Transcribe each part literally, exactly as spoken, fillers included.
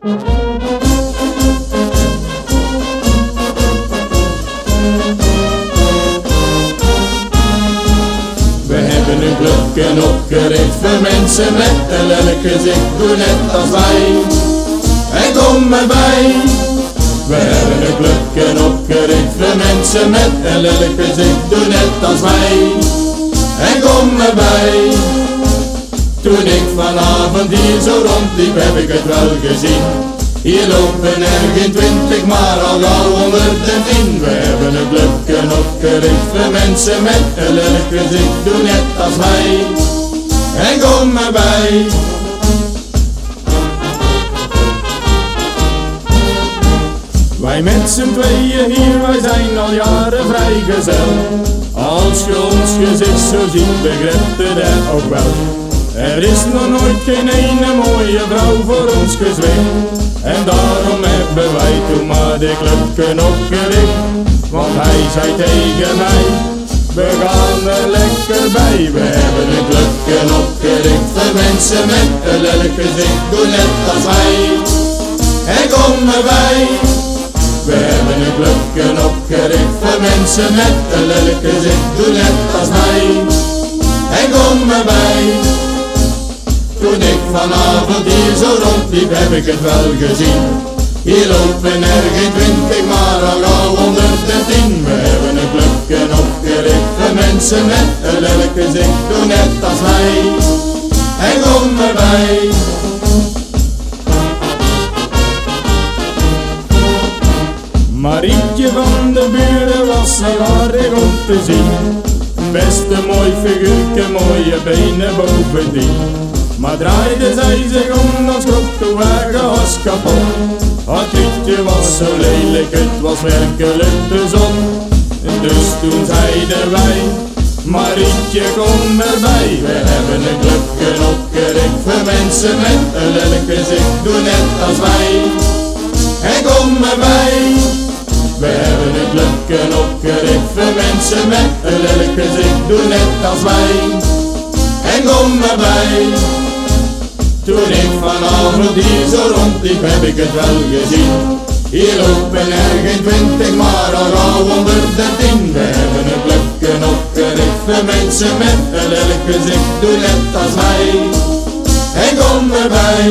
We hebben een clubje opgericht voor mensen met een lelijk gezicht. Doe net als wij en kom erbij. We hebben een clubje opgericht voor mensen met een lelijk gezicht. Doe net als wij en kom erbij. Toen ik vanavond hier zo rondliep heb ik het wel gezien. Hier lopen er geen twintig, maar al gauw honderden tien. We hebben een clubje opgericht voor mensen met een lelijk gezicht. Doe net als wij en kom erbij. Wij met z'n tweeën hier, wij zijn al jaren vrijgezel. Als je ons gezicht zo ziet, begrijpt je dat ook wel. Er is nog nooit geen ene mooie vrouw voor ons gezwicht. En daarom hebben wij toen maar de clubje opgericht. Want hij zei tegen mij, we gaan er lekker bij. We hebben een clubje opgericht voor mensen met een lelijk gezicht. Doe net als wij en kom erbij. We hebben een clubje opgericht voor mensen met een lelijk gezicht. Doe net als wij en kom erbij. Toen ik vanavond hier zo rondliep heb ik het wel gezien. Hier lopen er geen twintig, maar al gauw honderden tien. We hebben een clubje opgericht voor mensen met een lelijk gezicht. Doe net als wij en kom erbij. Marietje van de buren was heel aardig om te zien. Best een mooi figuurtje, mooie benen bovendien. Maar draaide zij zich om, dan schrok de wagen was kapot. Het liedje was zo lelijk, het was werkelijk de zon. Dus toen zeiden wij, Marietje kom erbij. We hebben een clubje opgericht voor mensen met een lelijk gezicht. Doe net als wij en kom erbij. We hebben een clubje opgericht voor mensen met een lelijk gezicht. Doe net als wij en kom erbij. Toen ik vanavond hier zo rondliep heb ik het wel gezien. Hier lopen er geen twintig, maar al gauw honderden tien. We hebben een clubje opgericht voor mensen met een lelijk gezicht. Doe net als wij en kom erbij.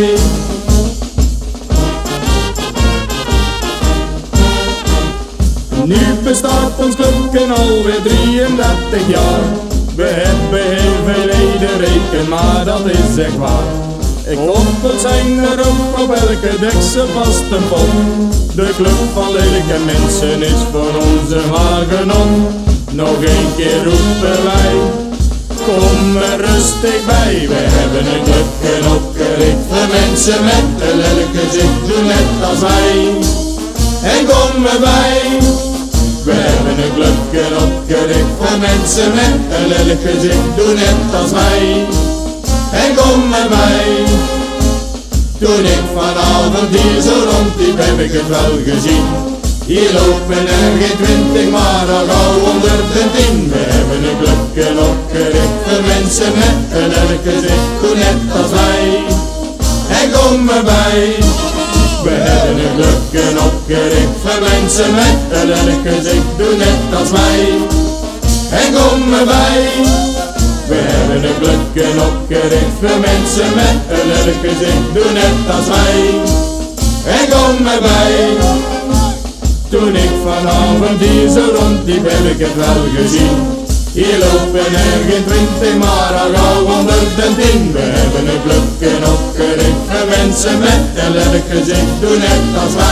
Nu bestaat ons clubje alweer drieëndertig jaar. We hebben heel veel leden, reken maar dat is echt waar. Ik koppels zijn er ook op elke deksel vast een pot. De club van lelijke mensen is voor onze wagenon. Nog een keer roepen wij, kom er rustig bij. We hebben een clubje opgericht voor mensen met een lelijk gezicht. Doe net als wij en kom erbij. We hebben een clubje opgericht voor mensen met een lelijk gezicht. Doe net als wij en kom erbij. Toen ik vanavond hier zo rondliep heb ik het wel gezien. Hier lopen er geen twintig, maar al gauw honderden tien. We hebben een clubje opgericht voor mensen met een lelijk gezicht. Doe net als wij en kom erbij. We hebben een clubje opgericht voor mensen met een lelijk gezicht. Doe net als wij en kom erbij. We hebben een clubje opgericht voor mensen met een lelijk gezicht. Doe net als wij en kom erbij. Toen ik vanavond hier zo rondliep heb ik het wel gezien. Hier lopen er geen twintig, maar al gauw honderden tien. We hebben een clubje opgericht voor mensen met een lelijk gezicht. Doe net als wij